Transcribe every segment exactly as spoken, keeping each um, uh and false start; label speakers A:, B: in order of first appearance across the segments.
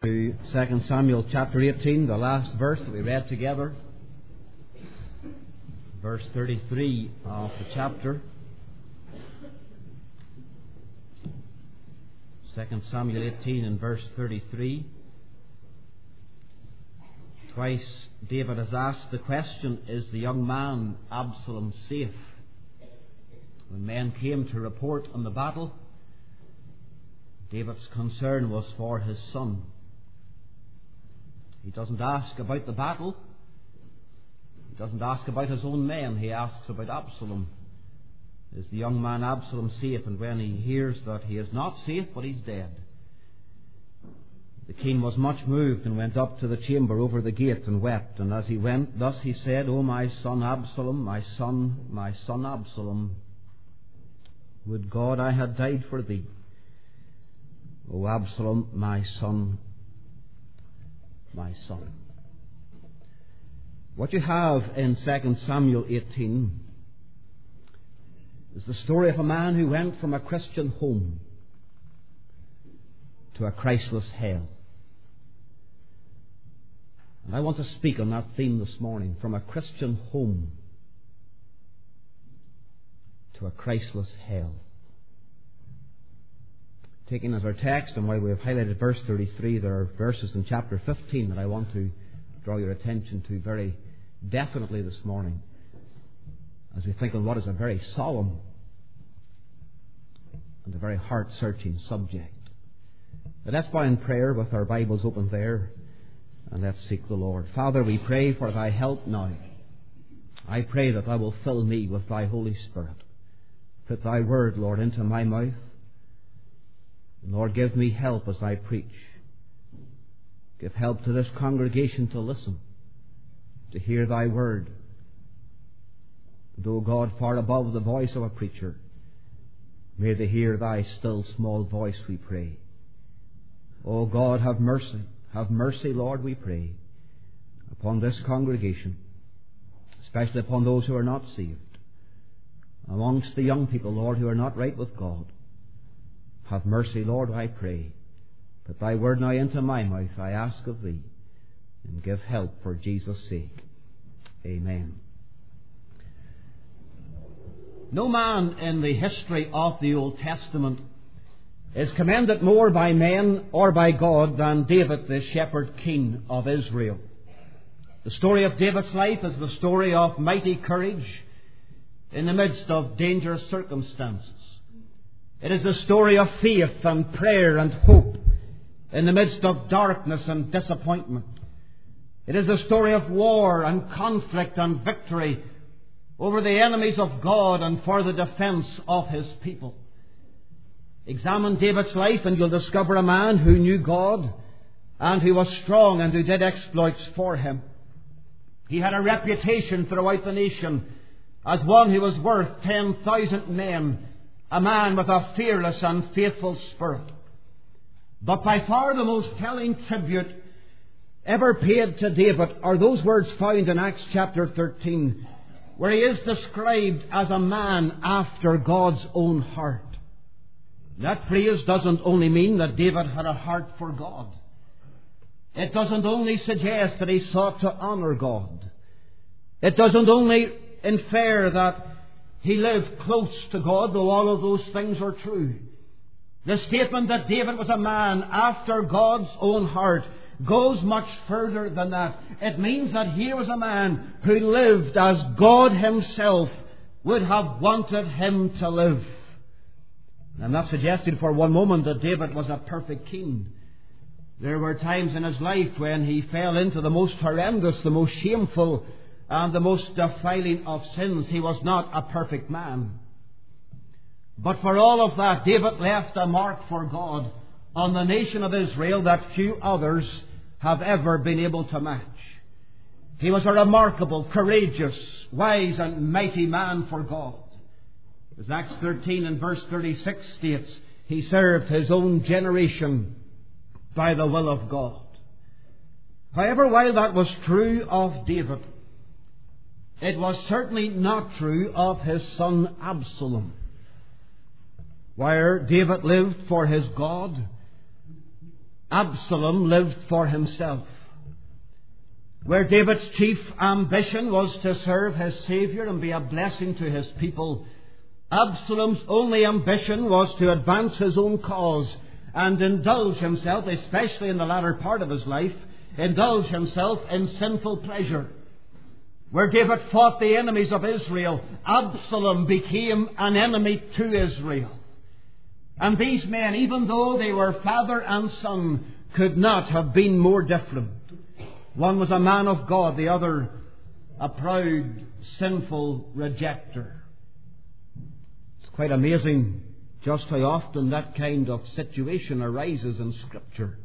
A: To Second Samuel chapter eighteen, the last verse that we read together, verse thirty-three of the chapter. Second Samuel eighteen and verse thirty-three. Twice David has asked the question, is the young man Absalom safe? When men came to report on the battle, David's concern was for his son. He doesn't ask about the battle. He doesn't ask about his own men. He asks about Absalom. Is the young man Absalom safe? And when he hears that he is not safe, but he's dead, the king was much moved and went up to the chamber over the gate and wept. And as he went, thus he said, O my son Absalom, my son, my son Absalom, would God I had died for thee. O Absalom, my son, my son. What you have in Second Samuel eighteen is the story of a man who went from a Christian home to a Christless hell. And I want to speak on that theme this morning, from a Christian home to a Christless hell. Taking as our text, and while we have highlighted verse thirty-three, there are verses in chapter fifteen that I want to draw your attention to very definitely this morning, as we think on what is a very solemn and a very heart-searching subject. But let's bow in prayer with our Bibles open there, and let's seek the Lord. Father, we pray for thy help now. I pray that thou wilt fill me with thy Holy Spirit. Put thy word, Lord, into my mouth. Lord, give me help as I preach. Give help to this congregation to listen, to hear thy word. And, O God, far above the voice of a preacher, may they hear thy still small voice, we pray. O God, have mercy. Have mercy, Lord, we pray, upon this congregation, especially upon those who are not saved, amongst the young people, Lord, who are not right with God. Have mercy, Lord, I pray. Put thy word now into my mouth, I ask of thee, and give help for Jesus' sake. Amen. No man in the history of the Old Testament is commended more by men or by God than David, the shepherd king of Israel. The story of David's life is the story of mighty courage in the midst of dangerous circumstances. It is the story of faith and prayer and hope in the midst of darkness and disappointment. It is the story of war and conflict and victory over the enemies of God and for the defense of His people. Examine David's life and you'll discover a man who knew God and who was strong and who did exploits for Him. He had a reputation throughout the nation as one who was worth ten thousand men, a man with a fearless and faithful spirit. But by far the most telling tribute ever paid to David are those words found in Acts chapter thirteen, where he is described as a man after God's own heart. That phrase doesn't only mean that David had a heart for God. It doesn't only suggest that he sought to honour God. It doesn't only infer that he lived close to God, though all of those things are true. The statement that David was a man after God's own heart goes much further than that. It means that here was a man who lived as God Himself would have wanted him to live. I'm not suggesting for one moment that David was a perfect king. There were times in his life when he fell into the most horrendous, the most shameful, and the most defiling of sins. He was not a perfect man. But for all of that, David left a mark for God on the nation of Israel that few others have ever been able to match. He was a remarkable, courageous, wise and mighty man for God. As Acts thirteen and verse thirty-six states, he served his own generation by the will of God. However, while that was true of David, it was certainly not true of his son Absalom. Where David lived for his God Absalom lived for himself. Where David's chief ambition was to serve his Saviour and be a blessing to his people, Absalom's only ambition was to advance his own cause and indulge himself, especially in the latter part of his life, indulge himself in sinful pleasure. Where David fought the enemies of Israel, Absalom became an enemy to Israel. And these men, even though they were father and son, could not have been more different. One was a man of God, the other a proud, sinful rejecter. It's quite amazing just how often that kind of situation arises in Scripture.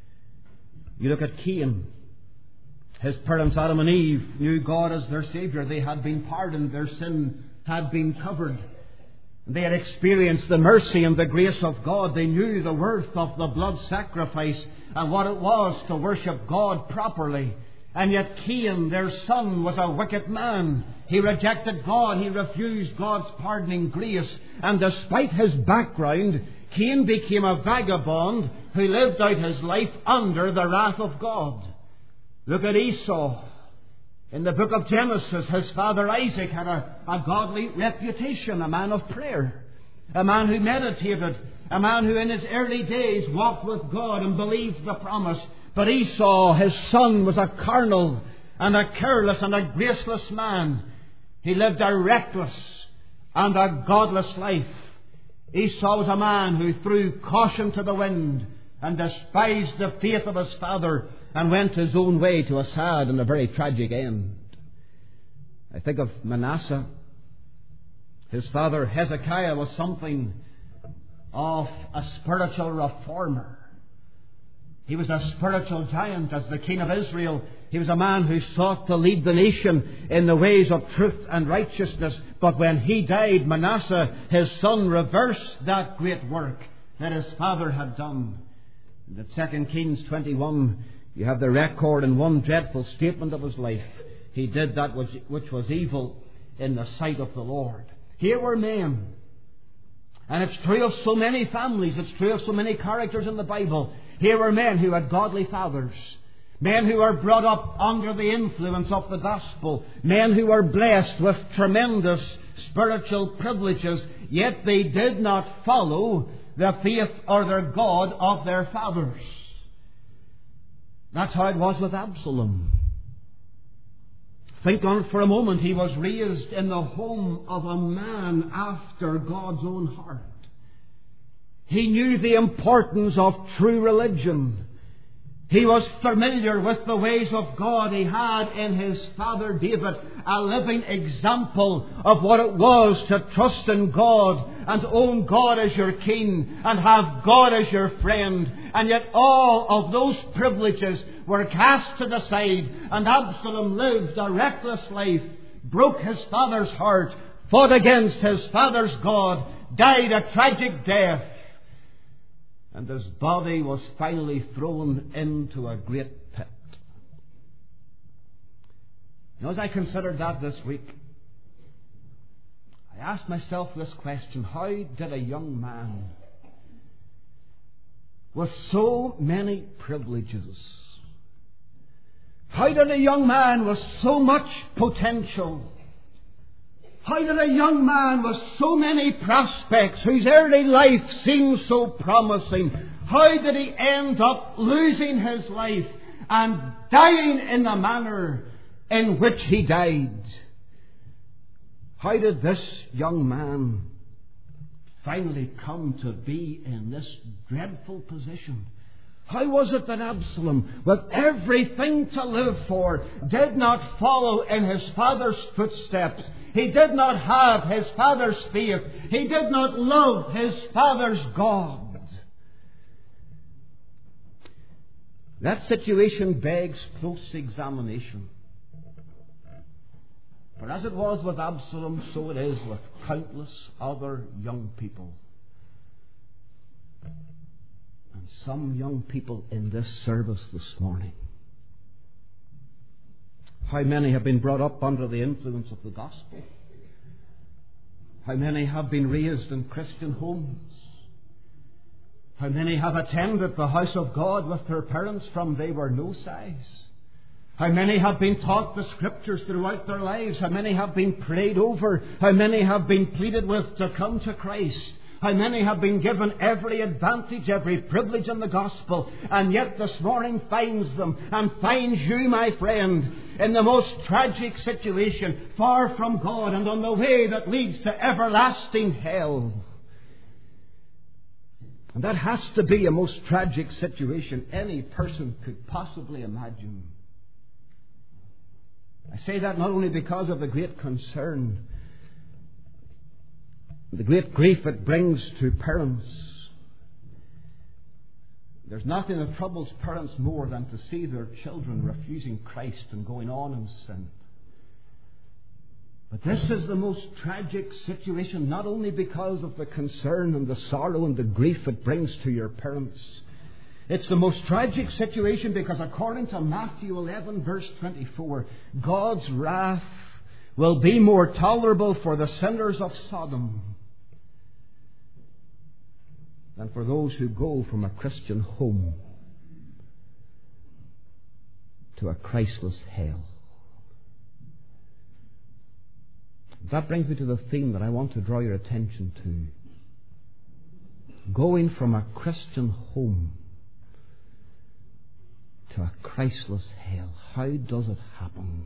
A: You look at Cain. His parents, Adam and Eve, knew God as their Saviour. They had been pardoned. Their sin had been covered. They had experienced the mercy and the grace of God. They knew the worth of the blood sacrifice and what it was to worship God properly. And yet Cain, their son, was a wicked man. He rejected God. He refused God's pardoning grace. And despite his background, Cain became a vagabond who lived out his life under the wrath of God. Look at Esau. In the book of Genesis, his father Isaac had a, a godly reputation, a man of prayer, a man who meditated, a man who in his early days walked with God and believed the promise. But Esau, his son, was a carnal and a careless and a graceless man. He lived a reckless and a godless life. Esau was a man who threw caution to the wind and despised the faith of his father and went his own way to a sad and a very tragic end. I think of Manasseh. His father Hezekiah was something of a spiritual reformer. He was a spiritual giant as the king of Israel. He was a man who sought to lead the nation in the ways of truth and righteousness. But when he died, Manasseh, his son, reversed that great work that his father had done. In Second Kings twenty-one, you have the record in one dreadful statement of his life. He did that which, which was evil in the sight of the Lord. Here were men. And it's true of so many families. It's true of so many characters in the Bible. Here were men who had godly fathers. Men who were brought up under the influence of the gospel. Men who were blessed with tremendous spiritual privileges. Yet they did not follow the faith or their God of their fathers. That's how it was with Absalom. Think on it for a moment. He was raised in the home of a man after God's own heart. He knew the importance of true religion. He was familiar with the ways of God. He had in his father David a living example of what it was to trust in God and own God as your king and have God as your friend. And yet all of those privileges were cast to the side, and Absalom lived a reckless life, broke his father's heart, fought against his father's God, died a tragic death, and his body was finally thrown into a great pit. Now, as I considered that this week, I asked myself this question: how did a young man with so many privileges, how did a young man with so much potential, how did a young man with so many prospects, whose early life seemed so promising, how did he end up losing his life and dying in the manner in which he died? How did this young man finally come to be in this dreadful position? How was it that Absalom, with everything to live for, did not follow in his father's footsteps? He did not have his father's faith. He did not love his father's God. That situation begs close examination. For as it was with Absalom, so it is with countless other young people. And some young people in this service this morning. How many have been brought up under the influence of the gospel? How many have been raised in Christian homes? How many have attended the house of God with their parents from they were no size? How many have been taught the Scriptures throughout their lives? How many have been prayed over? How many have been pleaded with to come to Christ? How many have been given every advantage, every privilege in the gospel, and yet this morning finds them and finds you, my friend, in the most tragic situation, far from God and on the way that leads to everlasting hell. And that has to be a most tragic situation any person could possibly imagine. I say that not only because of the great concern, the great grief it brings to parents. There's nothing that troubles parents more than to see their children refusing Christ and going on in sin. But this is the most tragic situation, not only because of the concern and the sorrow and the grief it brings to your parents. It's the most tragic situation because according to Matthew eleven verse twenty-four, God's wrath will be more tolerable for the sinners of Sodom than for those who go from a Christian home to a Christless hell. That brings me to the theme that I want to draw your attention to. Going from a Christian home to a Christless hell. How does it happen?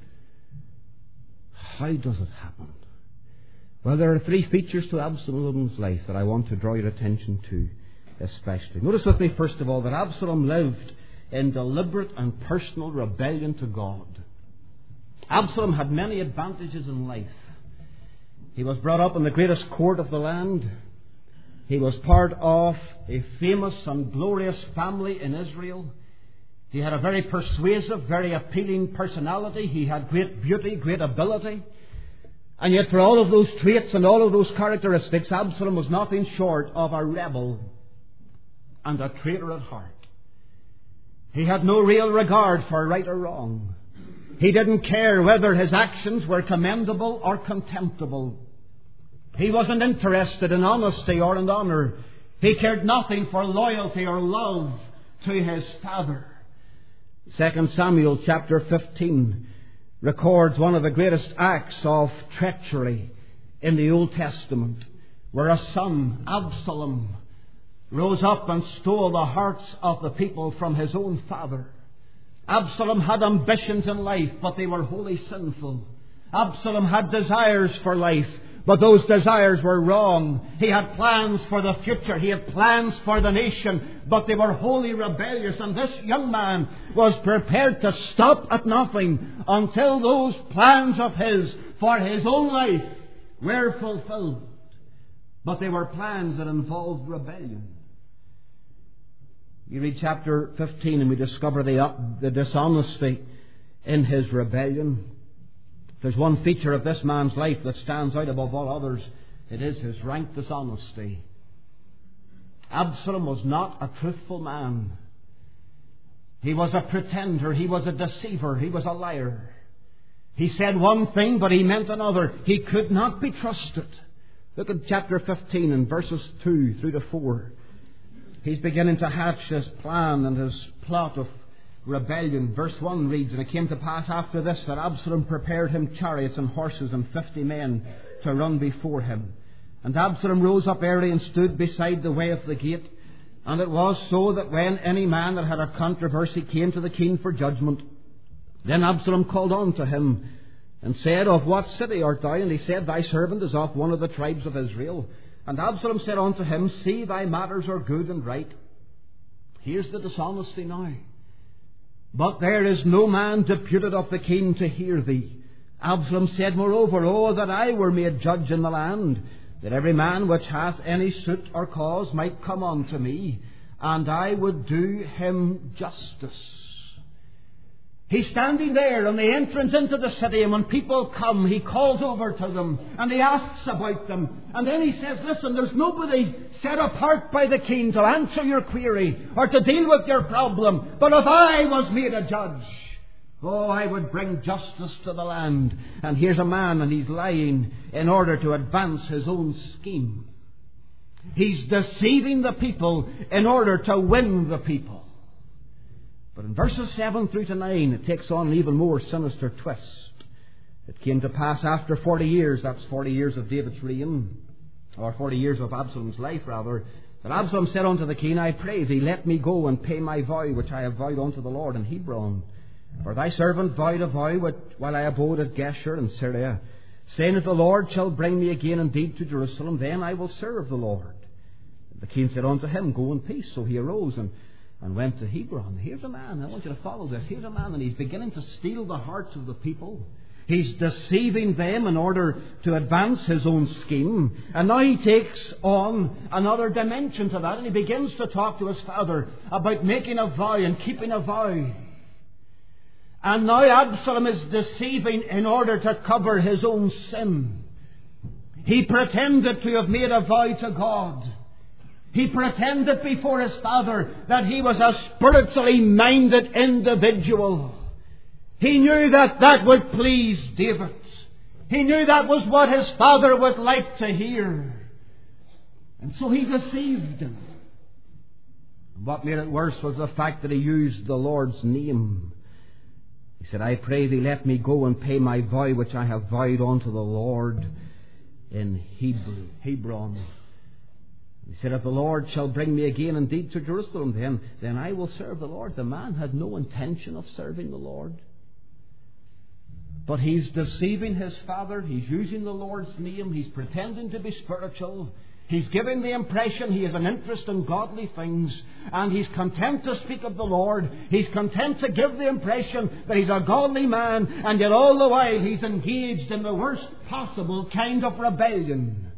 A: How does it happen? Well, there are three features to Absalom's life that I want to draw your attention to especially. Notice with me, first of all, that Absalom lived in deliberate and personal rebellion to God. Absalom had many advantages in life. He was brought up in the greatest court of the land. He was part of a famous and glorious family in Israel. He had a very persuasive, very appealing personality. He had great beauty, great ability. And yet for all of those traits and all of those characteristics, Absalom was nothing short of a rebel and a traitor at heart. He had no real regard for right or wrong. He didn't care whether his actions were commendable or contemptible. He wasn't interested in honesty or in honour. He cared nothing for loyalty or love to his father. Second Samuel chapter fifteen records one of the greatest acts of treachery in the Old Testament, where a son, Absalom, rose up and stole the hearts of the people from his own father. Absalom had ambitions in life, but they were wholly sinful. Absalom had desires for life, but those desires were wrong. He had plans for the future. He had plans for the nation, but they were wholly rebellious. And this young man was prepared to stop at nothing until those plans of his for his own life were fulfilled. But they were plans that involved rebellion. You read chapter fifteen and we discover the, the dishonesty in his rebellion. If there's one feature of this man's life that stands out above all others, it is his rank dishonesty. Absalom was not a truthful man. He was a pretender. He was a deceiver. He was a liar. He said one thing, but he meant another. He could not be trusted. Look at chapter fifteen and verses two through to four. He's beginning to hatch his plan and his plot of rebellion. Verse one reads, "And it came to pass after this that Absalom prepared him chariots and horses and fifty men to run before him. And Absalom rose up early and stood beside the way of the gate. And it was so that when any man that had a controversy came to the king for judgment, then Absalom called on to him and said, Of what city art thou? And he said, Thy servant is of one of the tribes of Israel. And Absalom said unto him, See, thy matters are good and right." Here's the dishonesty now. "But there is no man deputed of the king to hear thee." Absalom said moreover, "Oh, that I were made judge in the land, that every man which hath any suit or cause might come unto me, and I would do him justice." He's standing there on the entrance into the city, and when people come, he calls over to them and he asks about them. And then he says, "Listen, there's nobody set apart by the king to answer your query or to deal with your problem. But if I was made a judge, oh, I would bring justice to the land." And here's a man, and he's lying in order to advance his own scheme. He's deceiving the people in order to win the people. But in verses seven through to nine, it takes on an even more sinister twist. It came to pass after forty years, that's forty years of David's reign, or forty years of Absalom's life rather, that Absalom said unto the king, I pray thee, let me go and pay my vow which I have vowed unto the Lord in Hebron. For thy servant vowed a vow while I abode at Geshur in Syria, saying, if the Lord shall bring me again indeed to Jerusalem, then I will serve the Lord. The king said unto him, go in peace. So he arose and, and went to Hebron. Here's a man, I want you to follow this. Here's a man, and he's beginning to steal the hearts of the people. He's deceiving them in order to advance his own scheme. And now he takes on another dimension to that, and he begins to talk to his father about making a vow and keeping a vow. And now Absalom is deceiving in order to cover his own sin. He pretended to have made a vow to God. He pretended before his father that he was a spiritually minded individual. He knew that that would please David. He knew that was what his father would like to hear. And so he deceived him. What made it worse was the fact that he used the Lord's name. He said, I pray thee, let me go and pay my vow which I have vowed unto the Lord in Hebrew, Hebron. He said, if the Lord shall bring me again indeed to Jerusalem, then, then I will serve the Lord. The man had no intention of serving the Lord. But he's deceiving his father. He's using the Lord's name. He's pretending to be spiritual. He's giving the impression he has an interest in godly things. And he's content to speak of the Lord. He's content to give the impression that he's a godly man. And yet all the while he's engaged in the worst possible kind of rebellion.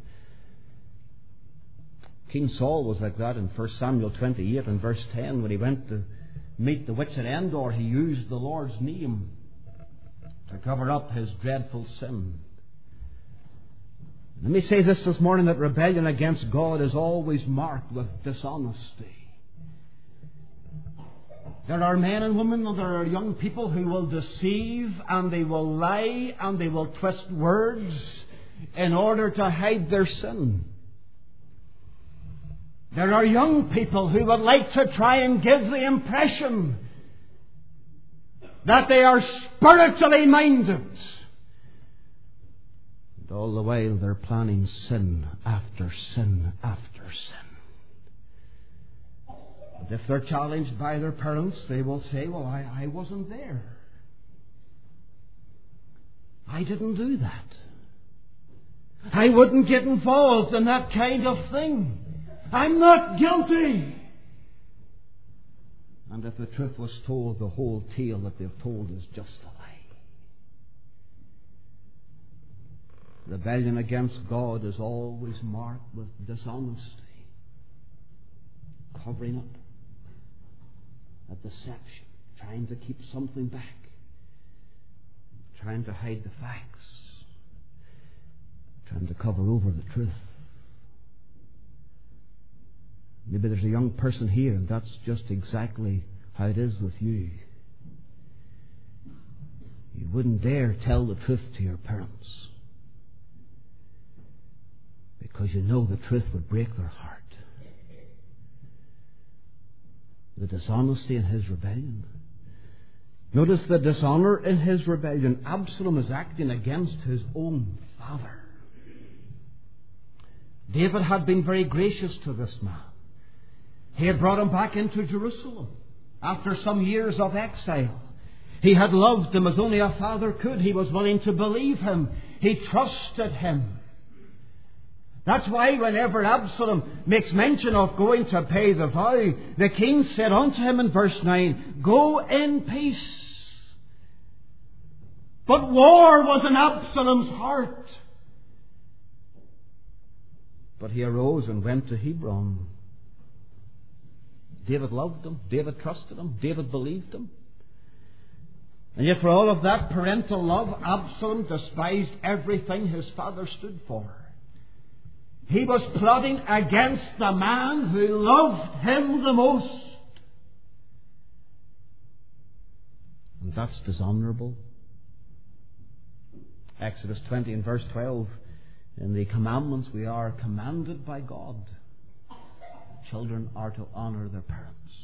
A: King Saul was like that in First Samuel twenty-eight and verse ten. When he went to meet the witch at Endor, he used the Lord's name to cover up his dreadful sin. Let me say this this morning, that rebellion against God is always marked with dishonesty. There are men and women, and there are young people who will deceive, and they will lie, and they will twist words in order to hide their sin. There are young people who would like to try and give the impression that they are spiritually minded. And all the while they're planning sin after sin after sin. And if they're challenged by their parents, they will say, well, I, I wasn't there. I didn't do that. I wouldn't get involved in that kind of thing. I'm not guilty. And if the truth was told, the whole tale that they've told is just a lie. Rebellion against God is always marked with dishonesty, covering up, a deception, trying to keep something back, trying to hide the facts, trying to cover over the truth. Maybe there's a young person here, and that's just exactly how it is with you. You wouldn't dare tell the truth to your parents because you know the truth would break their heart. The dishonesty in his rebellion. Notice the dishonor in his rebellion. Absalom is acting against his own father. David had been very gracious to this man. He had brought him back into Jerusalem after some years of exile. He had loved him as only a father could. He was willing to believe him. He trusted him. That's why whenever Absalom makes mention of going to pay the vow, the king said unto him in verse nine, go in peace. But war was in Absalom's heart. But he arose and went to Hebron. David loved him. David trusted him. David believed him. And yet for all of that parental love, Absalom despised everything his father stood for. He was plotting against the man who loved him the most. And that's dishonourable. Exodus twenty and verse twelve. In the commandments we are commanded by God children are to honour their parents,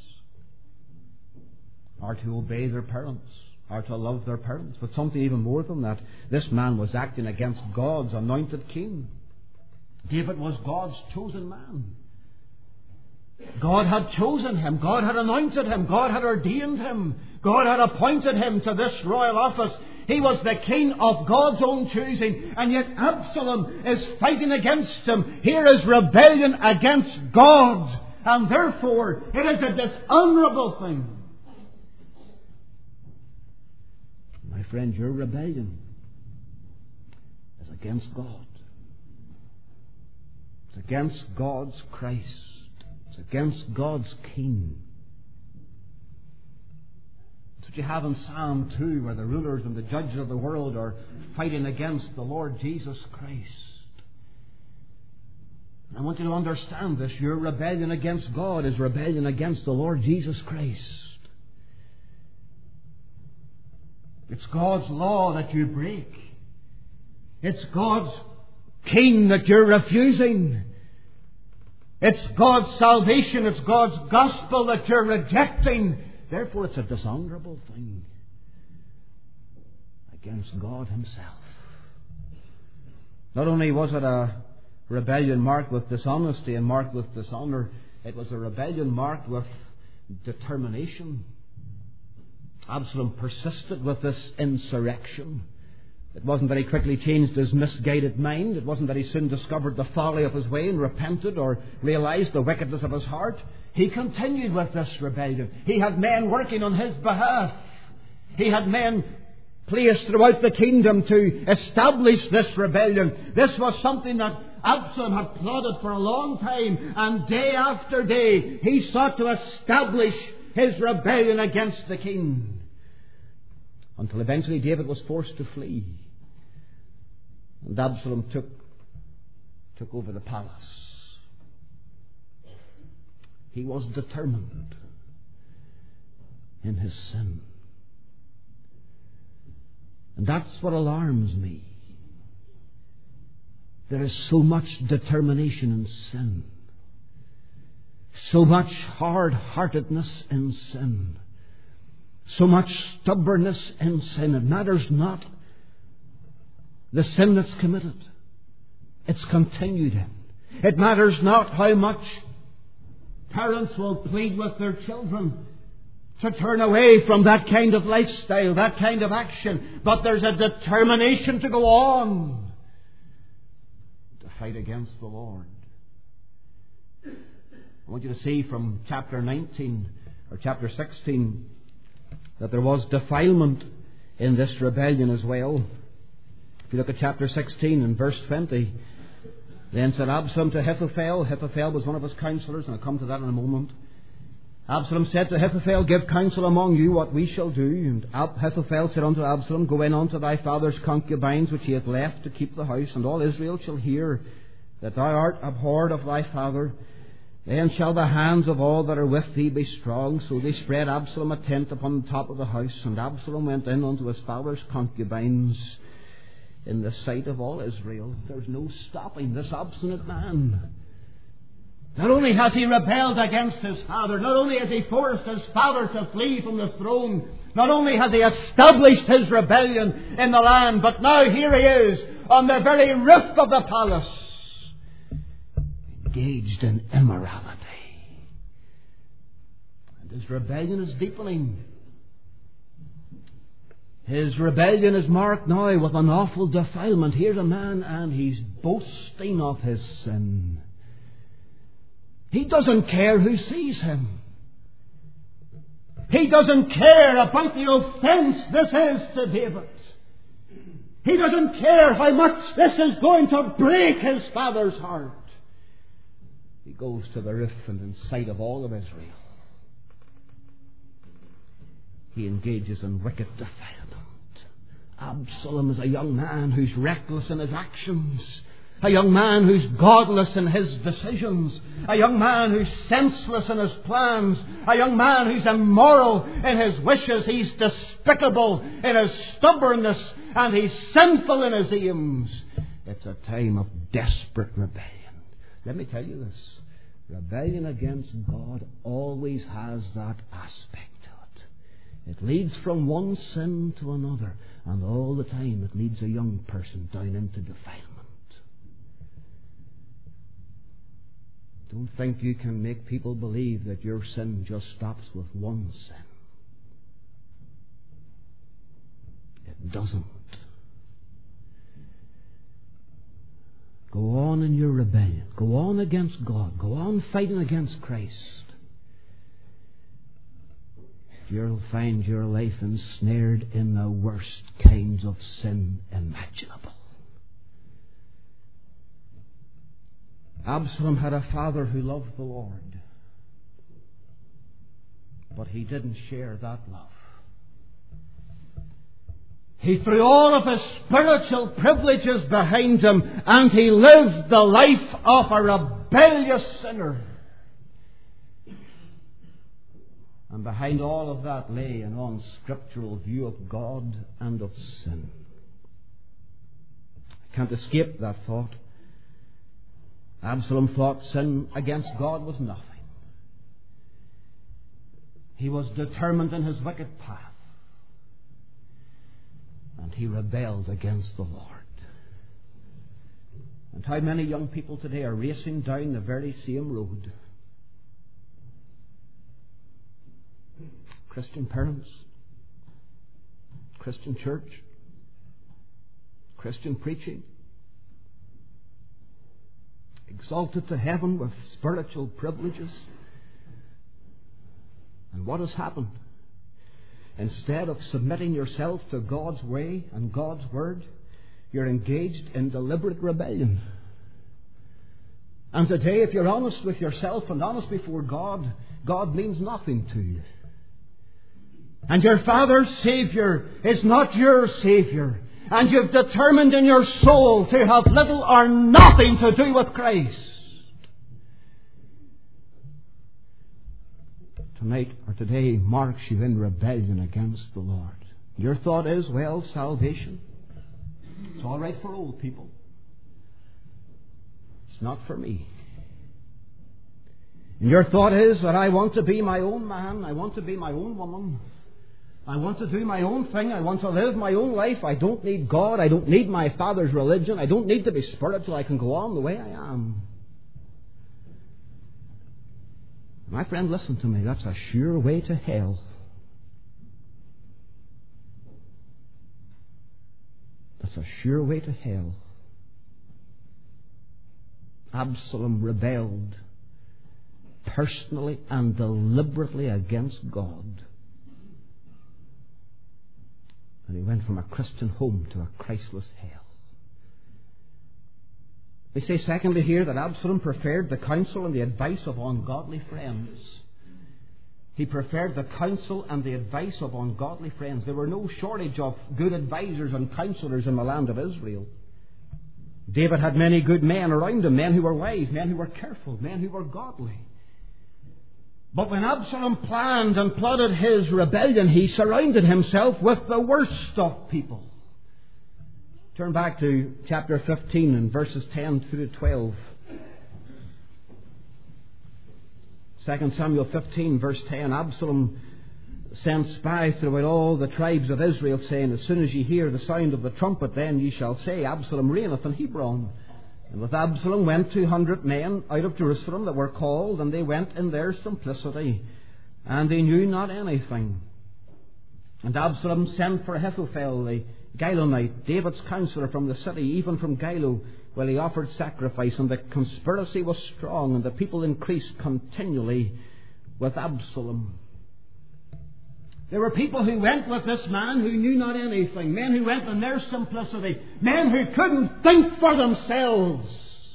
A: are to obey their parents, are to love their parents. But something even more than that, this man was acting against God's anointed king. David was God's chosen man. God had chosen him. God had anointed him. God had ordained him. God had appointed him to this royal office. He was the king of God's own choosing. And yet Absalom is fighting against him. Here is rebellion against God. And therefore it is a dishonourable thing. My friend, your rebellion is against God. It's against God's Christ. It's against God's King. That's what you have in Psalm two, where the rulers and the judges of the world are fighting against the Lord Jesus Christ. I want you to understand this. Your rebellion against God is rebellion against the Lord Jesus Christ. It's God's law that you break. It's God's King that you're refusing. It's God's salvation, it's God's gospel that you're rejecting. Therefore it's a dishonourable thing against God Himself. Not only was it a rebellion marked with dishonesty and marked with dishonour, it was a rebellion marked with determination. Absalom persisted with this insurrection. It wasn't that he quickly changed his misguided mind. It wasn't that he soon discovered the folly of his way and repented or realized the wickedness of his heart. He continued with this rebellion. He had men working on his behalf. He had men placed throughout the kingdom to establish this rebellion. This was something that Absalom had plotted for a long time, and day after day he sought to establish his rebellion against the king. Until eventually David was forced to flee. And Absalom took, took over the palace. He was determined in his sin. And that's what alarms me. There is so much determination in sin. So much hard-heartedness in sin. So much stubbornness in sin. It matters not the sin that's committed. It's continued in. It matters not how much parents will plead with their children to turn away from that kind of lifestyle, that kind of action. But there's a determination to go on, to fight against the Lord. I want you to see from chapter nineteen or chapter sixteen that there was defilement in this rebellion as well. If you look at chapter sixteen and verse twenty, then said Absalom to Ahithophel. Ahithophel was one of his counselors, and I'll come to that in a moment. Absalom said to Ahithophel, give counsel among you what we shall do. And Ahithophel said unto Absalom, go in unto thy father's concubines which he hath left to keep the house, and all Israel shall hear that thou art abhorred of thy father. Then shall the hands of all that are with thee be strong. So they spread Absalom a tent upon the top of the house, and Absalom went in unto his father's concubines in the sight of all Israel. There's no stopping this obstinate man. Not only has he rebelled against his father, not only has he forced his father to flee from the throne, not only has he established his rebellion in the land, but now here he is on the very roof of the palace, engaged in immorality. And his rebellion is deepening. His rebellion is marked now with an awful defilement. Here's a man and he's boasting of his sin. He doesn't care who sees him. He doesn't care about the offence this is to David. He doesn't care how much this is going to break his father's heart. He goes to the roof and in sight of all of Israel, he engages in wicked defilement. Absalom is a young man who's reckless in his actions, a young man who's godless in his decisions, a young man who's senseless in his plans, a young man who's immoral in his wishes. He's despicable in his stubbornness, and he's sinful in his aims. It's a time of desperate rebellion. Let me tell you this. Rebellion against God always has that aspect to it. It leads from one sin to another, and all the time it leads a young person down into defilement. Don't think you can make people believe that your sin just stops with one sin. It doesn't. Go on in your rebellion. Go on against God. Go on fighting against Christ. You'll find your life ensnared in the worst kinds of sin imaginable. Absalom had a father who loved the Lord, but he didn't share that love. He threw all of his spiritual privileges behind him, and he lived the life of a rebellious sinner. And behind all of that lay an unscriptural view of God and of sin. I can't escape that thought. Absalom thought sin against God was nothing. He was determined in his wicked path, and he rebelled against the Lord. And how many young people today are racing down the very same road? Christian parents, Christian church, Christian preaching, exalted to heaven with spiritual privileges. And what has happened? Instead of submitting yourself to God's way and God's word, you're engaged in deliberate rebellion. And today, if you're honest with yourself and honest before God, God means nothing to you. And your Father's Saviour is not your Saviour. And you've determined in your soul to have little or nothing to do with Christ. Tonight or today marks you in rebellion against the Lord. Your thought is, well, salvation, it's all right for old people. It's not for me. And your thought is that I want to be my own man, I want to be my own woman, I want to do my own thing, I want to live my own life, I don't need God, I don't need my father's religion, I don't need to be spiritual, I can go on the way I am. My friend, listen to me, that's a sure way to hell. That's a sure way to hell. Absalom rebelled personally and deliberately against God. And he went from a Christian home to a Christless hell. They say secondly here that Absalom preferred the counsel and the advice of ungodly friends. He preferred the counsel and the advice of ungodly friends. There were no shortage of good advisors and counselors in the land of Israel. David had many good men around him, men who were wise, men who were careful, men who were godly. But when Absalom planned and plotted his rebellion, he surrounded himself with the worst of people. Turn back to chapter fifteen and verses ten through twelve. Second Samuel fifteen, verse ten. Absalom sent spies throughout all the tribes of Israel, saying, as soon as ye hear the sound of the trumpet, then ye shall say, Absalom reigneth in Hebron. And with Absalom went two hundred men out of Jerusalem that were called, and they went in their simplicity, and they knew not anything. And Absalom sent for Ahithophel the Gilonite, David's counselor from the city, even from Gilo, while he offered sacrifice. And the conspiracy was strong, and the people increased continually with Absalom. There were people who went with this man who knew not anything, men who went in their simplicity, men who couldn't think for themselves.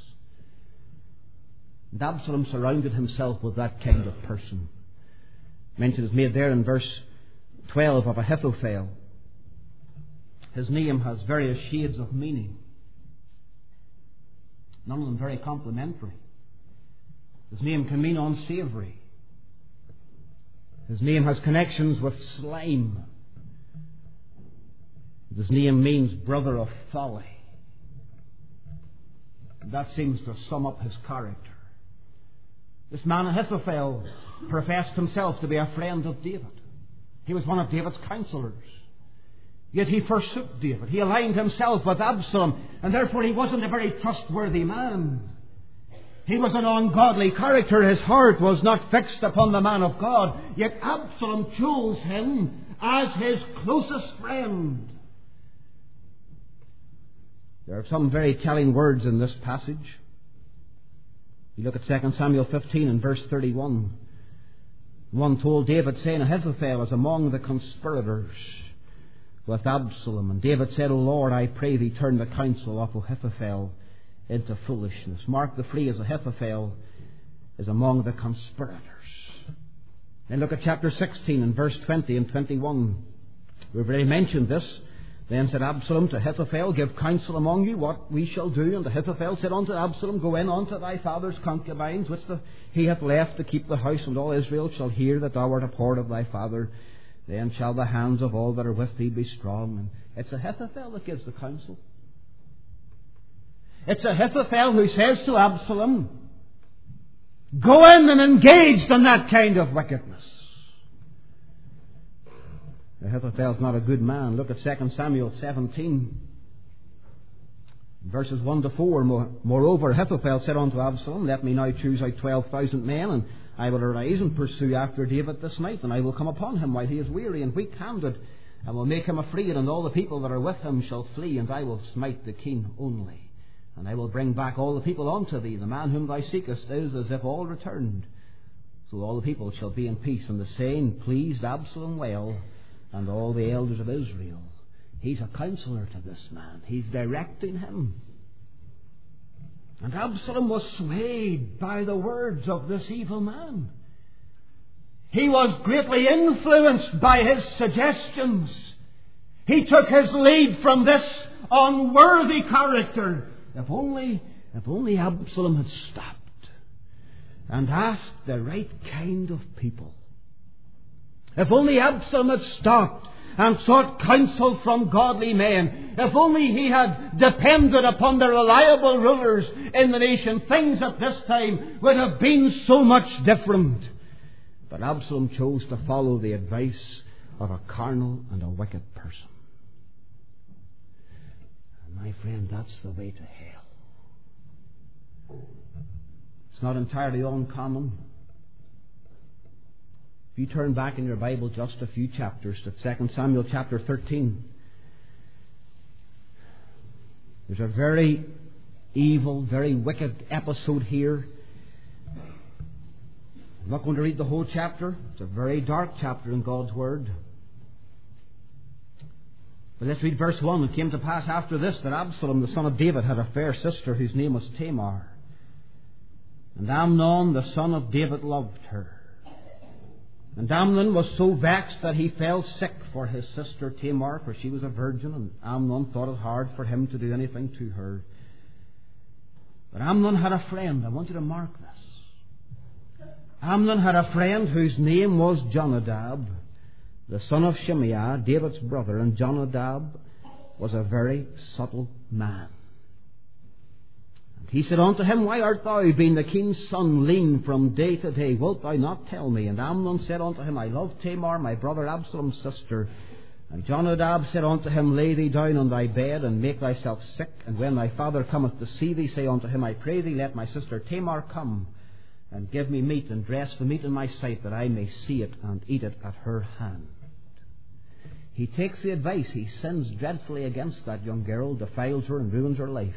A: And Absalom surrounded himself with that kind of person. Mention is made there in verse twelve of Ahithophel. His name has various shades of meaning, none of them very complimentary. His name can mean unsavory. His name has connections with slime. His name means brother of folly. That seems to sum up his character. This man Ahithophel professed himself to be a friend of David. He was one of David's counselors. Yet he forsook David. He aligned himself with Absalom, and therefore he wasn't a very trustworthy man. He was an ungodly character. His heart was not fixed upon the man of God. Yet Absalom chose him as his closest friend. There are some very telling words in this passage. You look at Second Samuel fifteen and verse thirty-one. One told David, saying, Ahithophel is among the conspirators with Absalom. And David said, O Lord, I pray thee, turn the counsel of Ahithophel into foolishness. Mark the phrase, Ahithophel is among the conspirators. Then look at chapter sixteen and verse twenty and twenty-one. We've already mentioned this. Then said Absalom to Ahithophel, give counsel among you what we shall do. And Ahithophel said unto Absalom, go in unto thy father's concubines, which the, he hath left to keep the house, and all Israel shall hear that thou art abhorred of thy father. Then shall the hands of all that are with thee be strong. And it's Ahithophel that gives the counsel. It's Ahithophel who says to Absalom, go in and engage in that kind of wickedness. Ahithophel's not a good man. Look at Second Samuel seventeen, verses one to four. Moreover, Ahithophel said unto Absalom, let me now choose out twelve thousand men, and I will arise and pursue after David this night, and I will come upon him while he is weary and weak-handed, and will make him afraid, and all the people that are with him shall flee, and I will smite the king only. And I will bring back all the people unto thee. The man whom thou seekest is as if all returned. So all the people shall be in peace. And the saying pleased Absalom well, and all the elders of Israel. He's a counselor to this man. He's directing him. And Absalom was swayed by the words of this evil man. He was greatly influenced by his suggestions. He took his lead from this unworthy character. If only, if only Absalom had stopped and asked the right kind of people. If only Absalom had stopped and sought counsel from godly men. If only he had depended upon the reliable rulers in the nation, things at this time would have been so much different. But Absalom chose to follow the advice of a carnal and a wicked person. And my friend, that's the way to hell. It's not entirely uncommon. If you turn back in your Bible just a few chapters to Second Samuel chapter thirteen, there's a very evil, very wicked episode here. I'm not going to read the whole chapter. It's a very dark chapter in God's Word. But let's read verse one. It came to pass after this that Absalom, the son of David, had a fair sister whose name was Tamar. And Amnon, the son of David, loved her. And Amnon was so vexed that he fell sick for his sister Tamar, for she was a virgin, and Amnon thought it hard for him to do anything to her. But Amnon had a friend. I want you to mark this. Amnon had a friend whose name was Jonadab, the son of Shimeah, David's brother. And Jonadab was a very subtle man. He said unto him, why art thou, being the king's son, lean from day to day? Wilt thou not tell me? And Amnon said unto him, I love Tamar, my brother Absalom's sister. And Jonadab said unto him, lay thee down on thy bed, and make thyself sick. And when thy father cometh to see thee, say unto him, I pray thee, let my sister Tamar come, and give me meat, and dress the meat in my sight, that I may see it, and eat it at her hand. He takes the advice. He sins dreadfully against that young girl, defiles her, and ruins her life.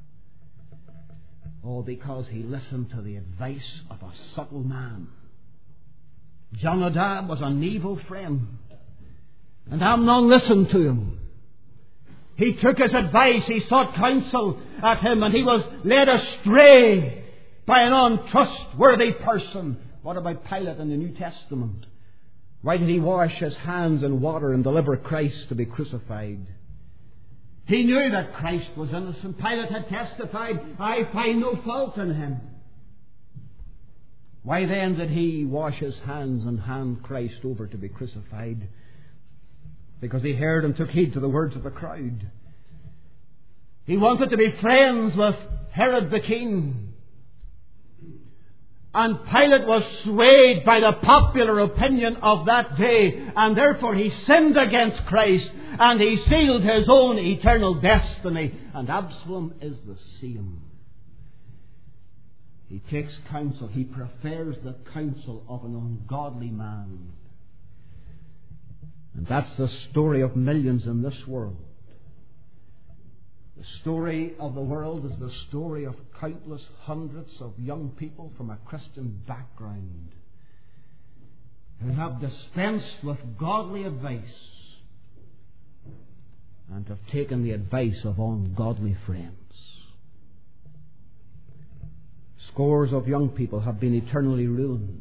A: All because he listened to the advice of a subtle man. Jonadab was an evil friend, and Amnon listened to him. He took his advice, he sought counsel at him, and he was led astray by an untrustworthy person. What about Pilate in the New Testament? Why did he wash his hands in water and deliver Christ to be crucified? He knew that Christ was innocent. Pilate had testified, I find no fault in him. Why then did he wash his hands and hand Christ over to be crucified? Because he heard and took heed to the words of the crowd. He wanted to be friends with Herod the king. And Pilate was swayed by the popular opinion of that day, and therefore he sinned against Christ, and he sealed his own eternal destiny. And Absalom is the same. He takes counsel. He prefers the counsel of an ungodly man. And that's the story of millions in this world. The story of the world is the story of countless hundreds of young people from a Christian background who have dispensed with godly advice and have taken the advice of ungodly friends. Scores of young people have been eternally ruined.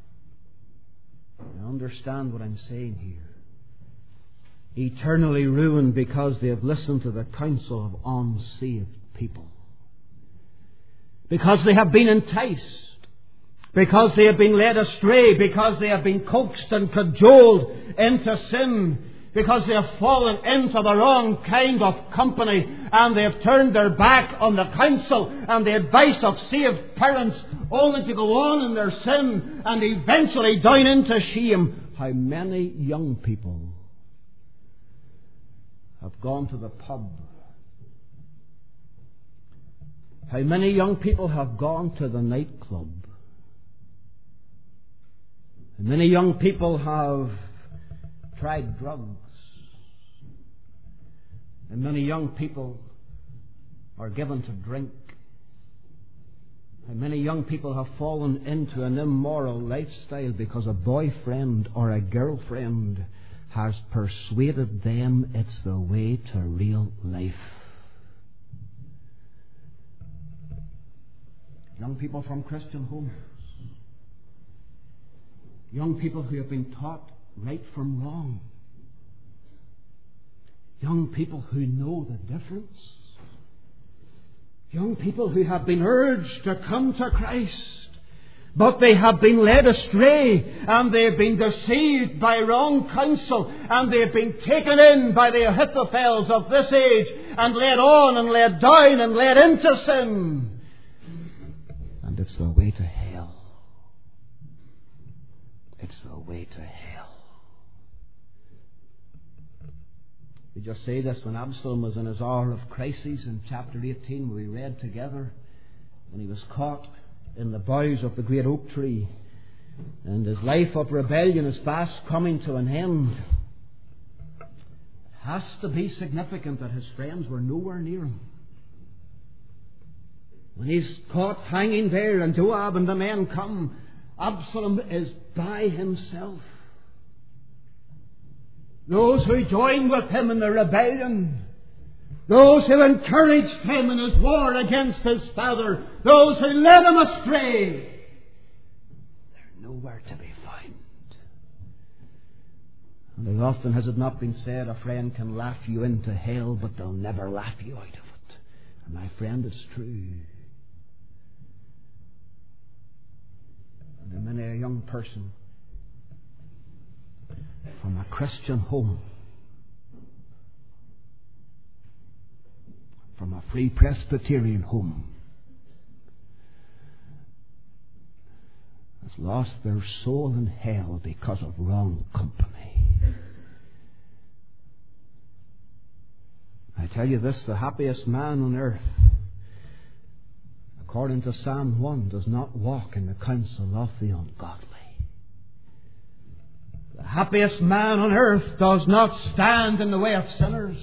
A: You understand what I'm saying here? Eternally ruined because they have listened to the counsel of unsaved people. Because they have been enticed. Because they have been led astray. Because they have been coaxed and cajoled into sin. Because they have fallen into the wrong kind of company. And they have turned their back on the counsel and the advice of saved parents, only to go on in their sin and eventually down into shame. How many young people have gone to the pub? How many young people have gone to the nightclub? How many young people have tried drugs? And many young people are given to drink. How many young people have fallen into an immoral lifestyle because a boyfriend or a girlfriend has persuaded them it's the way to real life. Young people from Christian homes. Young people who have been taught right from wrong. Young people who know the difference. Young people who have been urged to come to Christ, but they have been led astray, and they have been deceived by wrong counsel, and they have been taken in by the Ahithophels of this age, and led on and led down and led into sin. And it's the way to hell. It's the way to hell. We just say this when Absalom was in his hour of crisis in chapter eighteen, we read together, when he was caught in the boughs of the great oak tree, and his life of rebellion is fast coming to an end. It has to be significant that his friends were nowhere near him. When he's caught hanging there and Joab and the men come, Absalom is by himself. Those who joined with him in the rebellion, those who encouraged him in his war against his father, those who led him astray, they're nowhere to be found. And how often has it not been said, a friend can laugh you into hell, but they'll never laugh you out of it. And my friend, it's true. And many a young person from a Christian home, from a Free Presbyterian home, has lost their soul in hell because of wrong company. I tell you this, the happiest man on earth, according to Psalm one, does not walk in the counsel of the ungodly. The happiest man on earth does not stand in the way of sinners.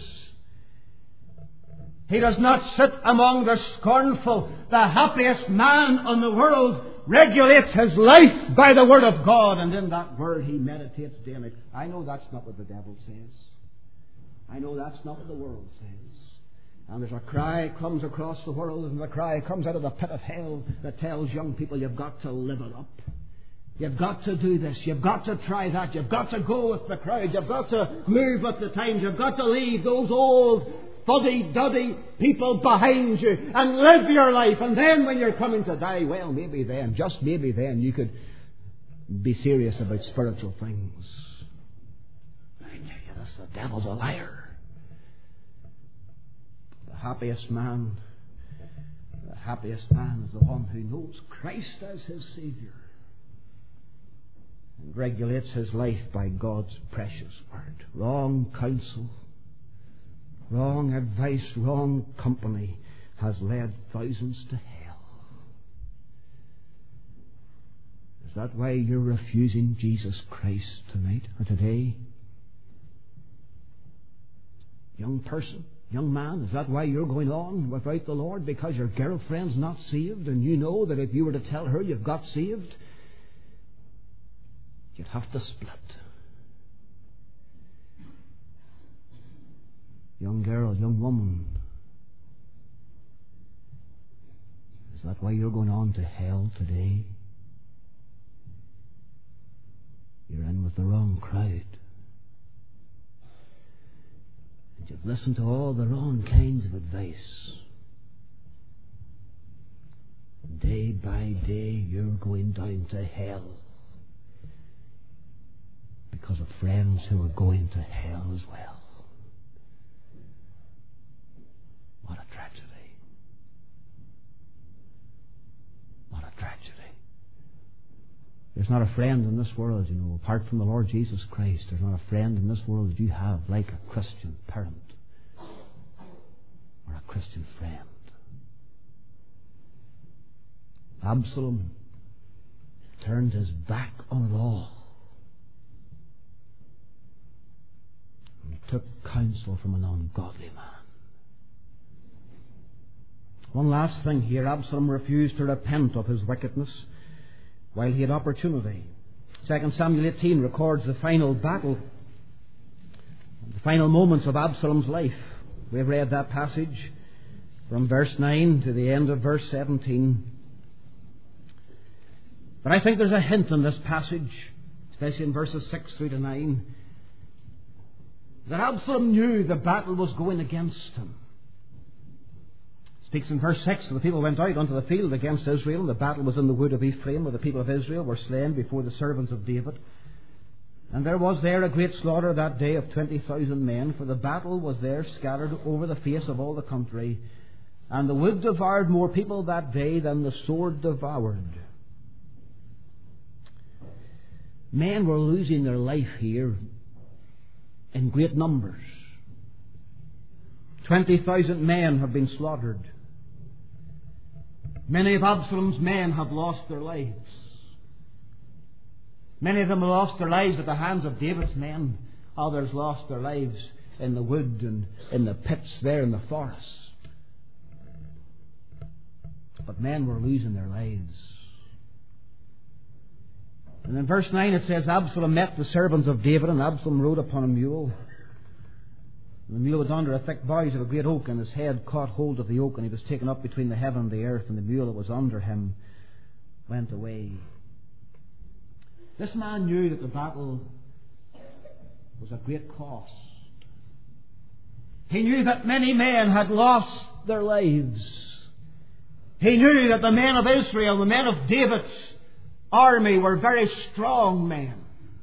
A: He does not sit among the scornful. The happiest man in the world regulates his life by the Word of God, and in that Word he meditates day and night. I know that's not what the devil says. I know that's not what the world says. And there's a cry comes across the world, and the cry comes out of the pit of hell that tells young people, you've got to live it up. You've got to do this. You've got to try that. You've got to go with the crowd. You've got to move with the times. You've got to leave those old fuddy-duddy people behind you and live your life. And then when you're coming to die, well, maybe then, just maybe then, you could be serious about spiritual things. I tell you this, the devil's a liar. The happiest man, the happiest man is the one who knows Christ as his Saviour and regulates his life by God's precious word. Wrong counsel, wrong advice, wrong company has led thousands to hell. Is that why you're refusing Jesus Christ tonight or today? Young person, young man, is that why you're going on without the Lord? Because your girlfriend's not saved, and you know that if you were to tell her you've got saved, you'd have to split. Young girl, young woman, is that why you're going on to hell today? You're in with the wrong crowd. And you've listened to all the wrong kinds of advice. And day by day you're going down to hell because of friends who are going to hell as well. What a tragedy. What a tragedy. There's not a friend in this world, you know, apart from the Lord Jesus Christ. There's not a friend in this world that you have like a Christian parent or a Christian friend. Absalom turned his back on it all and took counsel from an ungodly man. One last thing here. Absalom refused to repent of his wickedness while he had opportunity. Second Samuel eighteen records the final battle, the final moments of Absalom's life. We have read that passage from verse nine to the end of verse seventeen. But I think there's a hint in this passage, especially in verses six through to nine, that Absalom knew the battle was going against him. Speaks in verse six, the people went out onto the field against Israel, and the battle was in the wood of Ephraim, where the people of Israel were slain before the servants of David. And there was there a great slaughter that day of twenty thousand men, for the battle was there scattered over the face of all the country, and the wood devoured more people that day than the sword devoured. Men were losing their life here in great numbers. Twenty thousand men have been slaughtered. Many of Absalom's men have lost their lives. Many of them have lost their lives at the hands of David's men. Others lost their lives in the wood and in the pits there in the forest. But men were losing their lives. And in verse nine it says, Absalom met the servants of David, and Absalom rode upon a mule. And the mule was under a thick boughs of a great oak, and his head caught hold of the oak, and he was taken up between the heaven and the earth, and the mule that was under him went away. This man knew that the battle was a great cost. He knew that many men had lost their lives. He knew that the men of Israel, the men of David's army, were very strong men.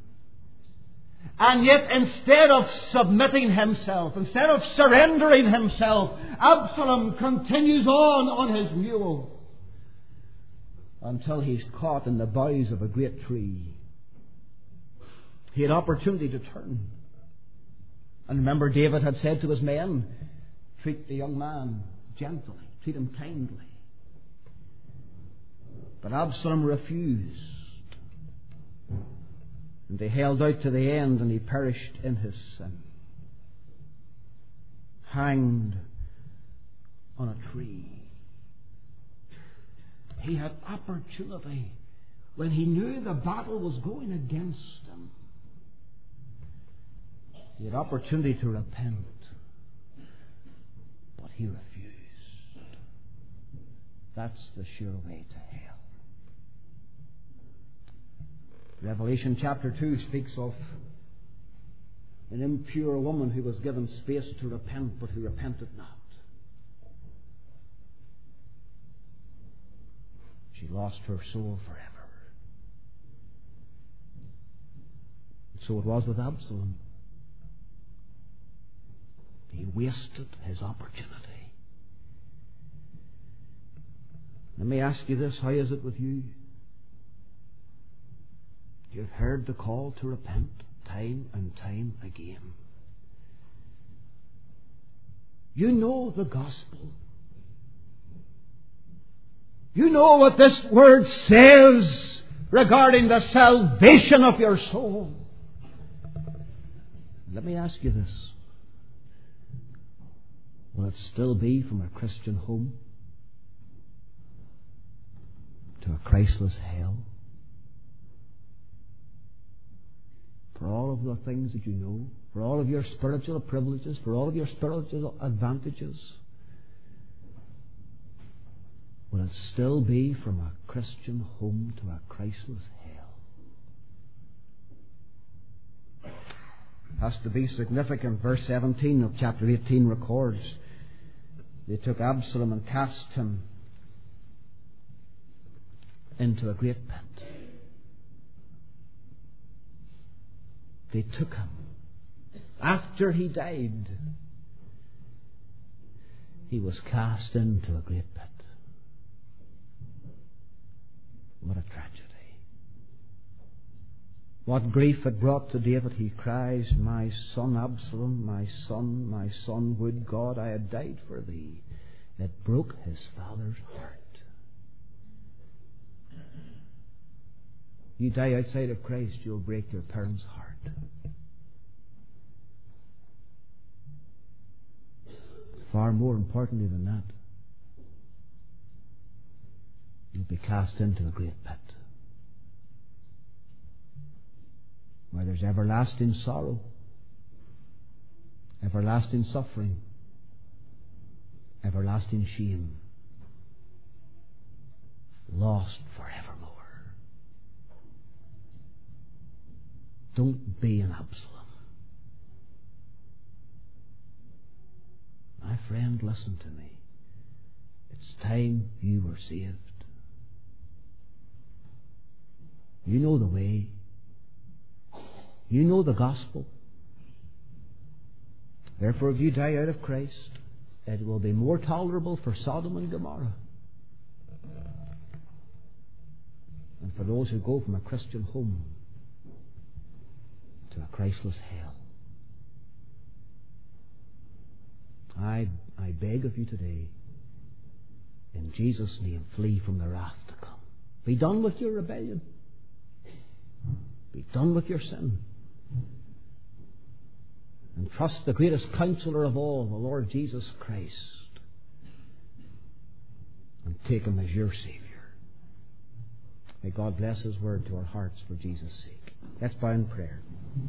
A: And yet, instead of submitting himself, instead of surrendering himself, Absalom continues on on his mule until he's caught in the boughs of a great tree. He had opportunity to turn. And remember, David had said to his men, treat the young man gently, treat him kindly. But Absalom refused. And they held out to the end, and he perished in his sin. Hanged on a tree. He had opportunity when he knew the battle was going against him. He had opportunity to repent, but he refused. That's the sure way to hell. Revelation chapter two speaks of an impure woman who was given space to repent, but who repented not. She lost her soul forever. And so it was with Absalom. He wasted his opportunity. Let me ask you this, how is it with you? You've heard the call to repent time and time again. You know the gospel. You know what this word says regarding the salvation of your soul. Let me ask you this. Will it still be from a Christian home to a Christless hell? For all of the things that you know, for all of your spiritual privileges, for all of your spiritual advantages, will it still be from a Christian home to a Christless hell? Has to be significant. Verse seventeen of chapter eighteen records, they took Absalom and cast him into a great pit. They took him. After he died, he was cast into a great pit. What a tragedy. What grief it brought to David. He cries, "My son Absalom, my son, my son, would God I had died for thee." It broke his father's heart. You die outside of Christ, you'll break your parents' heart. Far more importantly than that, you'll be cast into a great pit where there's everlasting sorrow, everlasting suffering, everlasting shame, lost forevermore. Don't be an Absalom. My friend, listen to me. It's time you were saved. You know the way. You know the gospel. Therefore, if you die out of Christ, it will be more tolerable for Sodom and Gomorrah than for those who go from a Christian home to a Christless hell. I, I beg of you today, in Jesus' name, flee from the wrath to come. Be done with your rebellion. Be done with your sin. And trust the greatest counselor of all, the Lord Jesus Christ, and take Him as your Savior. May God bless His word to our hearts for Jesus' sake. Let's bow in prayer.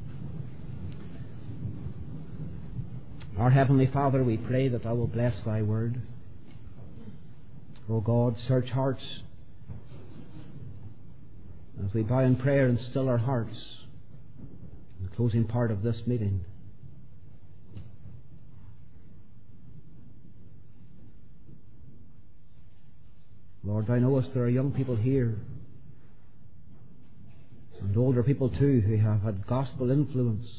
A: Our Heavenly Father, we pray that Thou will bless Thy word. O God, search hearts as we bow in prayer and still our hearts in the closing part of this meeting. Lord, Thou knowest there are young people here and older people too who have had gospel influence,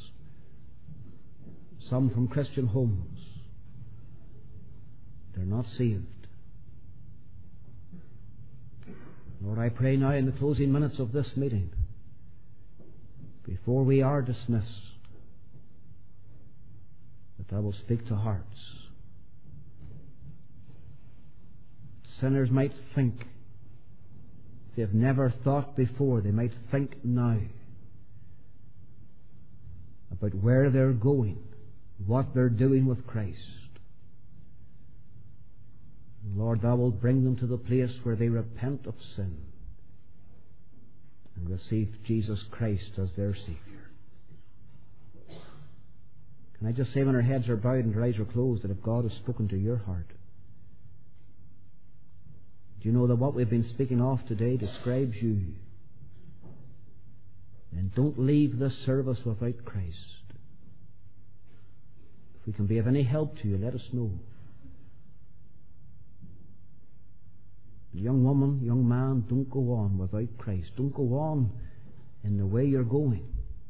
A: some from Christian homes. They're not saved. Lord, I pray now in the closing minutes of this meeting, before we are dismissed, that Thou will speak to hearts. Sinners might think, if they have never thought before, they might think now about where they're going, what they're doing with Christ. Lord, Thou wilt bring them to the place where they repent of sin and receive Jesus Christ as their Savior. Can I just say, when our heads are bowed and our eyes are closed, that if God has spoken to your heart, do you know that what we've been speaking of today describes you? Then don't leave this service without Christ. If we can be of any help to you, let us know. Young woman, young man, don't go on without Christ. Don't go on in the way you're going,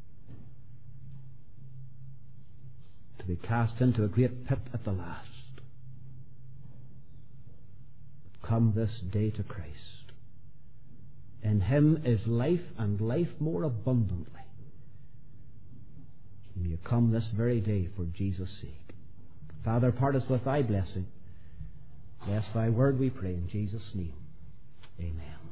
A: to be cast into a great pit at the last. come this day to Christ. In Him is life, and life more abundantly. May you come this very day for Jesus' sake. Father, part us with Thy blessing. Bless Thy word, we pray, in Jesus' name. Amen.